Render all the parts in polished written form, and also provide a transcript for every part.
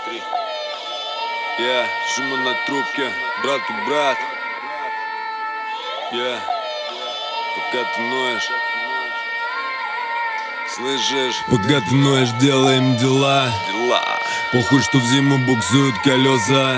3. Я жму на трубке, брат и брат. Пока ты ноешь, слышишь? Пока ты ноешь, делаем дела. Похуй, что в зиму буксуют колеса.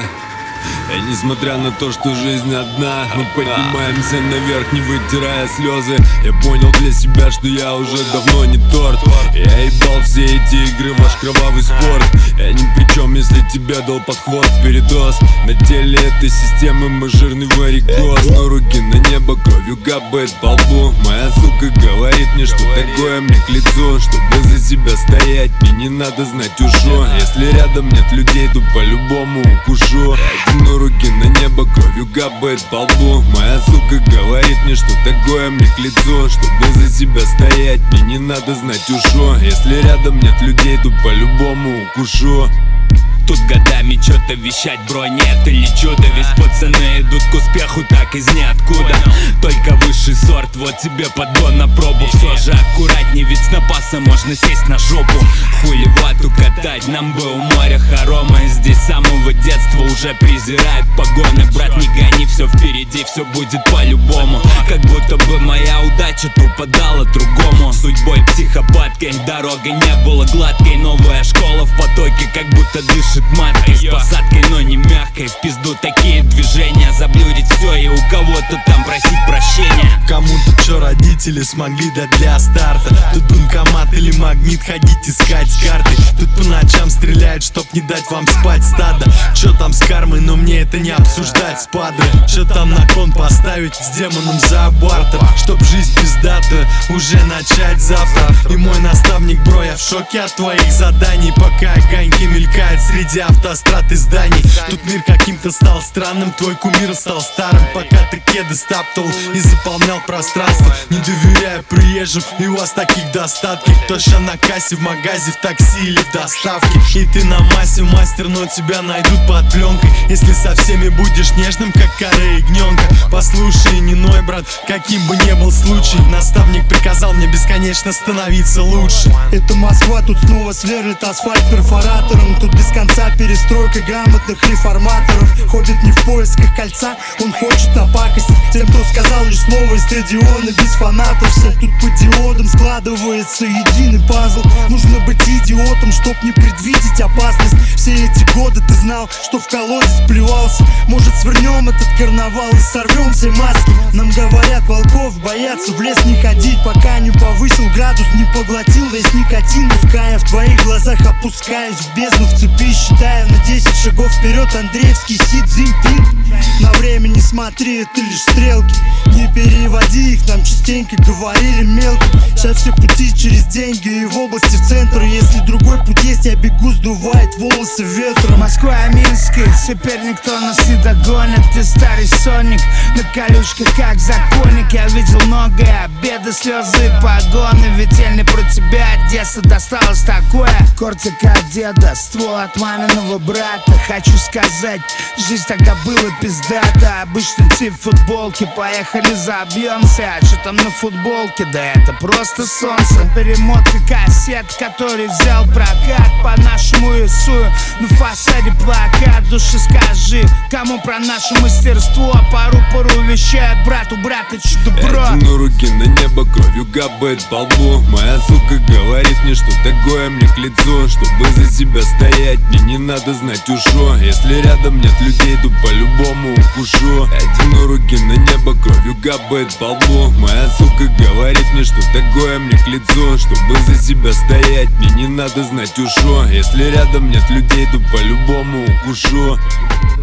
И несмотря на то, что жизнь одна, мы поднимаемся наверх, не вытирая слезы. Я понял для себя, что я уже давно не торт. Я ебал все эти игры, ваш кровавый спорт. Я ни при чем, если тебе дал под хвост передоз. На теле этой системы мы жирный варикоз. Но руки на небо, кровью капает по лбу. Моя сука говорит мне, что такое мне к лицу. Чтобы за себя стоять, мне не надо знать ушо. Если рядом нет людей, то по-любому укушу. Тяну руки на небо, кровью капает по лбу. Моя сука говорит мне, что такое мне к лицу. Чтобы за себя стоять, мне не надо знать ушо. Если рядом нет людей, то по-любому укушу. Тут годами что-то вещать, бро, нет или чудо. Ведь пацаны идут к успеху так из ниоткуда. Только высший сорт, вот тебе подгон на пробу. Все же аккуратней, ведь с напаса можно сесть на жопу. Хули вату катать, нам бы у моря хоромы. Здесь с самого детства уже презирают погоны. Брат, не гони, все впереди, все будет по-любому. Как будто бы моя удача тупо дала другому. Судьбой психопаткой, дорога не была гладкой. Новая школа в потоке, как будто дышит маткой. С посадкой, но не мягкой. В пизду такие движения, заблюрить все и у кого-то там просить прощения. Кому-то чё родители смогли дать для старта. Тут банкомат или магнит, ходить искать с карты. Тут по ночам стреляют, чтоб не дать вам спать стадо. Чё там с кармой, но мне это не обсуждать с падрой. Чё там на кон поставить с демоном за бартер. Чтоб жизнь пиздатую уже начать завтра. И мой наставник, бро, я в шоке от твоих заданий. Пока огоньки мелькают среди автострад и зданий. Тут мир каким-то стал странным, твой кумир стал старым. Пока ты кеды стаптывал и заполнял пространство. Не доверяя приезжим, и у вас таких достатки. Кто ща на кассе, в магазе, в такси или в доставке. И ты на массе мастер, но тебя найдут под пленкой. Если со всеми будешь нежным, как коры ягненка. Послушай, не ной, брат, каким бы ни был случай. Наставник приказал мне бесконечно становиться лучше. Это Москва, тут снова сверлит асфальт перфоратором. Тут без конца перестройка грамотных реформаторов. Ходит не в поисках кольца, он хочет напакостить тем, кто сказал лишь слово из стадиона без фанатов. Все тут по диодам складывается единый пазл. Нужно быть идиотом, чтоб не предвидеть опасность. Все эти годы ты знал, что в колодец плевался. Может, свернем этот карнавал и сорвем все маски. Нам говорят, волков боятся в лес не ходить, пока не повысил градус, не поглотил весь никотин. Пускай я в твоих глазах опускаюсь в бездну, в цепи считаю на 10 шагов вперед. Андреевский Си Цзиньпин. На время не смотри, это лишь стрелки. Не переводи их, нам частенько говорили мелко. Сейчас все пути через деньги и в области в центр. Если другой путь есть, я бегу, сдувает волосы ветром. Москва, Минский, теперь никто нас не догонит. Ты старый сонник, на колючках как законник. Я видел многое, беды, слезы, погоны. Ветельный про тебя от детства досталось такое. Кортик от деда, ствол от маминого брата. Хочу сказать, жизнь тогда была пиздата. Обычный тип футболки, поехали забьемся. А что там на футболке? Да это просто солнце. Перемотка кассет, который взял прокат. По-нашему рисую на фасаде плакат. Души скажи, кому про наше мастерство. Пару вещает брат, у брата чудо-бро. Я тяну руки на небо, кровью капает по лбу. Моя сука говорит мне, что такое мне к лицу. Чтобы за себя стоять, мне не надо знать ушо. Если рядом нет людей, то по-любому укушу. Я тяну руки на небо, кровью капает по лбу. Моя сука говорит мне, что такое мне к лицу. Чтобы за себя стоять, мне не надо знать ушо. Если рядом нет людей, то по-любому укушу.